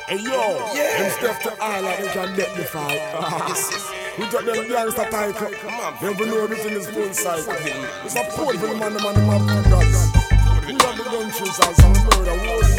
Hey yo, them stuff to all of them can get the fight. We got them gangster title. Never know everything is full cycle. It's a poor for the man, the gods. We got the gun shooters and murder warriors.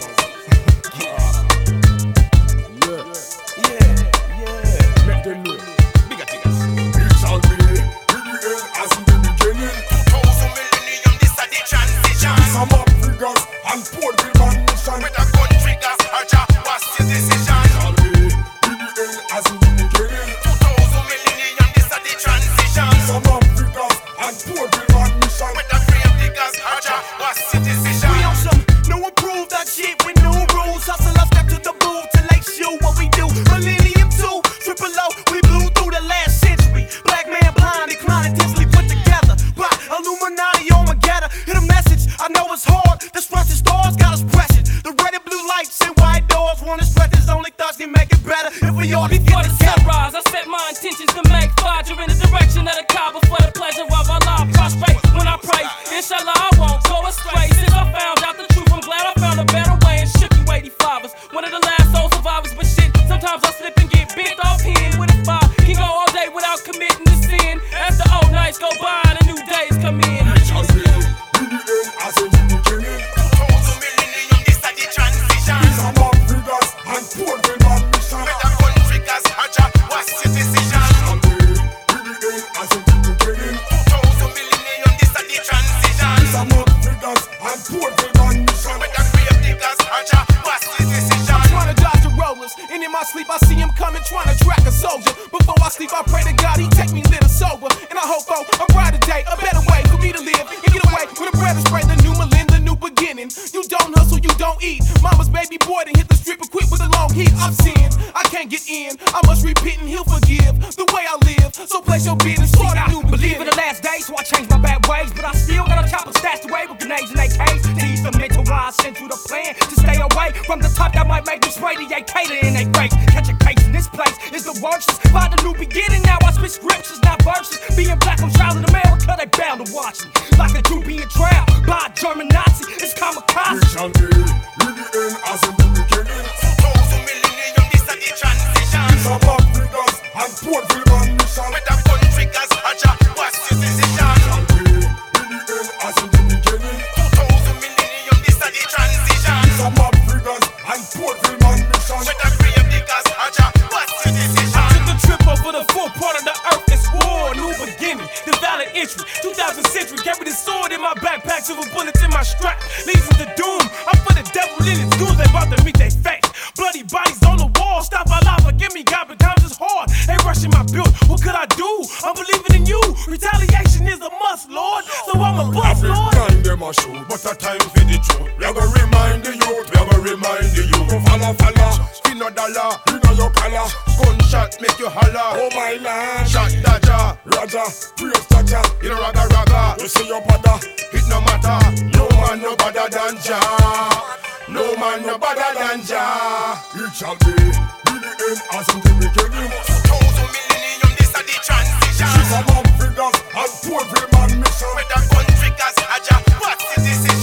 Yeah. Make them know. Bigger things. It shall be in the end as in the beginning. 2000 millennium, this a the transition. Some up figures and poor people mission. With a gun triggers, Arja, what's your decision? It shall be in the end as in the beginning. 2000 millennium, this a the transition. Some up figures and poor people mission. With a grave diggers, Arja, what's your decision? We on some new improved that shit with new rules. Hustlers step to the booth to like show what we do. Millennium 2, triple O, we blew through the last century. Black man blind, decline intensely put together by Illuminati on Magetta. Hit a message, I know it's hard. The stretch stars got us pressured. The red and blue lights and white doors want to stretch us. Only thugs can make it better if we all be Before the together. sunrise, I set my intentions to make Fajr in the direction of the Kaaba for the pleasure of Allah. Prostrate when I pray, inshallah I won't go astray. Since I found out the truth, I'm glad I found a better way. And shook you 85ers, one of the last soul survivors. But shit, sometimes I slip and get bent off here with a fire. Can go all day without committing to sin. After old nights go by and the new days come in. It shall be in the end as in the beginning. 2000 millennium, this a the transition. Some up figures and poor people mission. With a gun triggers, Arja, what's your decision? It shall be in the end as in the beginning. 2000 millennium, this a the transition. Some up figures and poor people mission. With a grave diggers, Arja, what's your decision? Trying to dodge the rollers, and in my sleep I see him coming, trying to track a soldier. Before I sleep, I pray to God he take me lit and sober. And I hope for a brighter day, a better way for me to live and get away with a bread and spray. The new millennium, the new beginning. You don't hustle, you don't eat. Mama's baby boy done hit the strip and quit with a long heat. I've sinned, I can't get in. I must repent and he'll forgive the way I live. So place your bid and start a new Believe in beginning. the last day, so I changed my bad ways. But I still got a chopper stashed away with grenades and AKs. These the mental why I sent you the plan to stay away from the top that might make me spray the AK in their face. Catch a case in this place is the worst. Find a new beginning, now I spit scriptures, not verses. Being black on trial in America, they bound to watch me. Like a Jew being trial by a German Nazi, it's kamikaze. It shall be in the end as in the beginning. 2000 millennium, this a the transition. Some up figures and poor people mission. With a gun triggers, Arja, what's your decision? It shall be in the end as in the beginning. 2000 millennium, this a the transition. Some up figures and poor people mission. With a grave diggers, Arja, what's your decision? Took a trip over the full part of the earth. It's war, new beginning, the valid entry. 2000th century, carry the sword in my backpack, silver bullets in my strap. Leads to doom. I'm for the devil in his goons. They about to meet their fate. Bloody bodies on the wall. Stop our life, forgive me, God, but times is hard. They rushing my build. What could I do? I'm believing in you. Retaliation is a must, Lord. So I'm a bust, Every Lord. time them a shoot, but a time for the truth. We gonna remind the youth, we gonna remind the youth. Falla, Spin a dollar, you know your color. gunshot make you holler. Oh my land, Shot Dodger, Raja, praise Jaja. you know raga. You see your father, It no matter, no man no better than Jah. No man no better than Jah. it shall be in the end as in the beginning. 2000 millennium, this a the transition. Some up figures and poor people mission. With a gun triggers, Arja, what's the decision?